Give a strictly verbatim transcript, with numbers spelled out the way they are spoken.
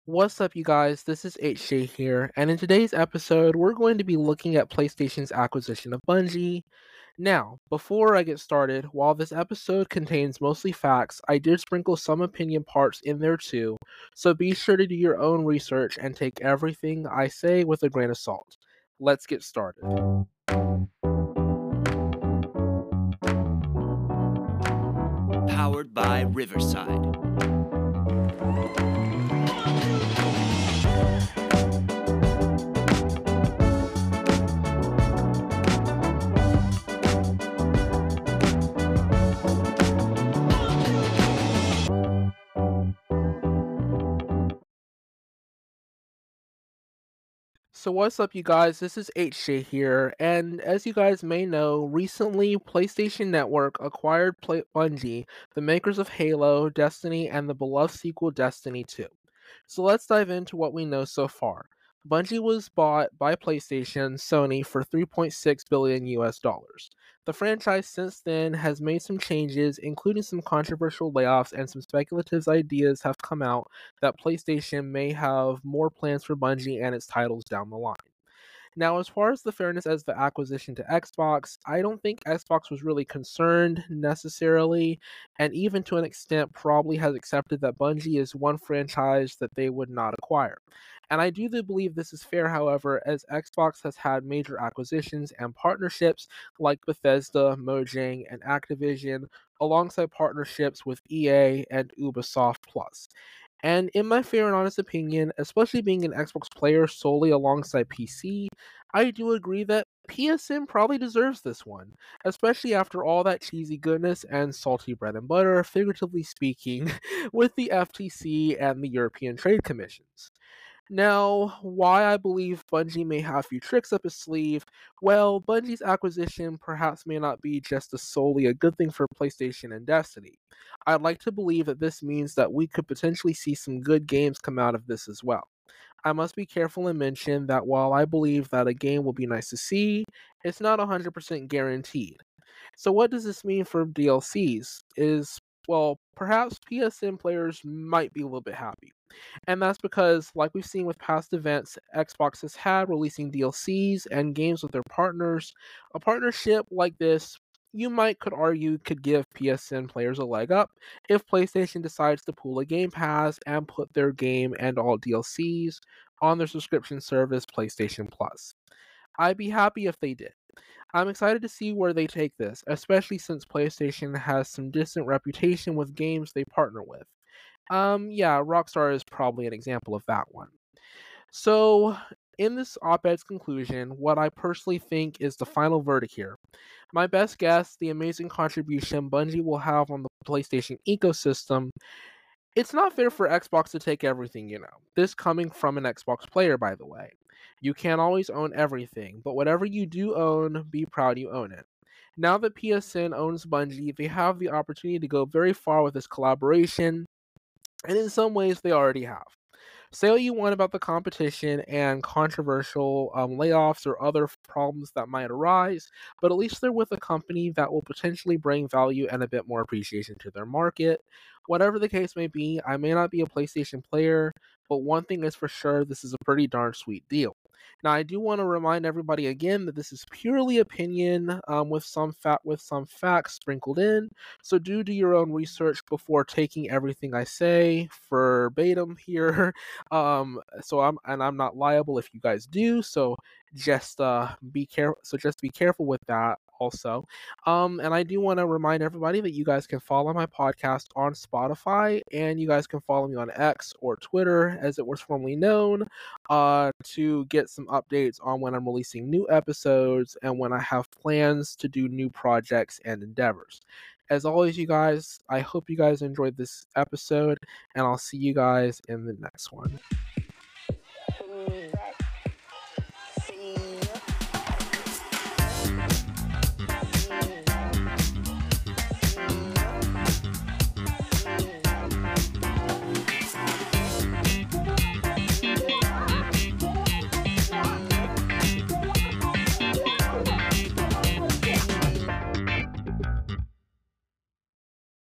What's up, you guys? This is H J here, and in today's episode, we're going to be looking at PlayStation's acquisition of Bungie. Now, before I get started, while this episode contains mostly facts, I did sprinkle some opinion parts in there too, so be sure to do your own research and take everything I say with a grain of salt. Let's get started. Powered by Riverside. So what's up, you guys? This is H J here, and as you guys may know, recently PlayStation Network acquired Play- Bungie, the makers of Halo, Destiny, and the beloved sequel Destiny two. So let's dive into what we know so far. Bungie was bought by PlayStation Sony for three point six billion U S dollars. The franchise since then has made some changes, including some controversial layoffs, and some speculative ideas have come out that PlayStation may have more plans for Bungie and its titles down the line. Now, as far as the fairness as the acquisition to Xbox, I don't think Xbox was really concerned necessarily, and even to an extent probably has accepted that Bungie is one franchise that they would not acquire. And I do believe this is fair, however, as Xbox has had major acquisitions and partnerships like Bethesda, Mojang, and Activision, alongside partnerships with E A and Ubisoft Plus. And in my fair and honest opinion, especially being an Xbox player solely alongside P C, I do agree that P S N probably deserves this one, especially after all that cheesy goodness and salty bread and butter, figuratively speaking, with the F T C and the European Trade Commissions. Now, why I believe Bungie may have a few tricks up his sleeve, well, Bungie's acquisition perhaps may not be just a solely a good thing for PlayStation and Destiny. I'd like to believe that this means that we could potentially see some good games come out of this as well. I must be careful and mention that while I believe that a game will be nice to see, it's not one hundred percent guaranteed. So what does this mean for D L Cs? Is, well, perhaps P S N players might be a little bit happy. And that's because, like we've seen with past events Xbox has had releasing D L Cs and games with their partners, a partnership like this, you might could argue, could give P S N players a leg up if PlayStation decides to pull a Game Pass and put their game and all D L Cs on their subscription service, PlayStation Plus. I'd be happy if they did. I'm excited to see where they take this, especially since PlayStation has some decent reputation with games they partner with. Um, yeah, Rockstar is probably an example of that one. So, in this op ed's conclusion, what I personally think is the final verdict here. My best guess, the amazing contribution Bungie will have on the PlayStation ecosystem. It's not fair for Xbox to take everything, you know. This coming from an Xbox player, by the way. You can't always own everything, but whatever you do own, be proud you own it. Now that P S N owns Bungie, they have the opportunity to go very far with this collaboration, and in some ways they already have. Say what you want about the competition and controversial um, layoffs or other f- problems that might arise, but at least they're with a company that will potentially bring value and a bit more appreciation to their market. Whatever the case may be, I may not be a PlayStation player, but one thing is for sure, this is a pretty darn sweet deal. Now, I do want to remind everybody again that this is purely opinion, um, with some fa- with some facts sprinkled in. So do do your own research before taking everything I say verbatim here. Um, so I'm and I'm not liable if you guys do. So just uh be careful. So just be careful with that also. Um, and I do want to remind everybody that you guys can follow my podcast on Spotify, and you guys can follow me on X or Twitter, as it was formerly known, uh, to get some updates on when I'm releasing new episodes and when I have plans to do new projects and endeavors. As always, you guys, I hope you guys enjoyed this episode, and I'll see you guys in the next one.